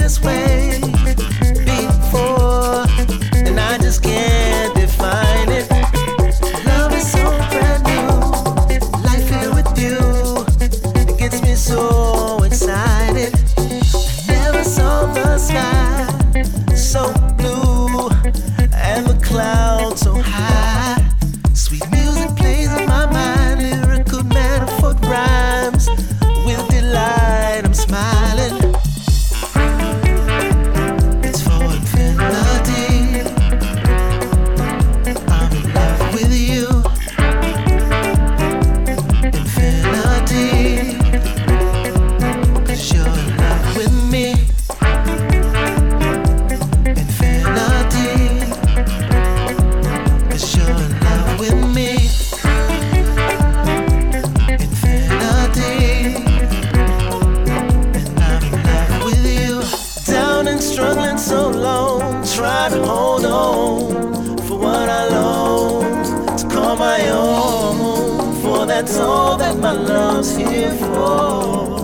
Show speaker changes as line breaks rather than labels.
this way before, and I just can't define it. Love is so brand new. Life here with you, it gets me so excited. I never saw the sky so blue and the clouds so high. Sweet music plays in my mind, lyrical metaphor rhymes. With delight, I'm smiling. It's for infinity. I'm in love with you. Infinity. 'Cause you're in love with me. Infinity. 'Cause you're in love with me. Struggling so long, trying to hold on for what I long to call my own. For that's all that my love's here for.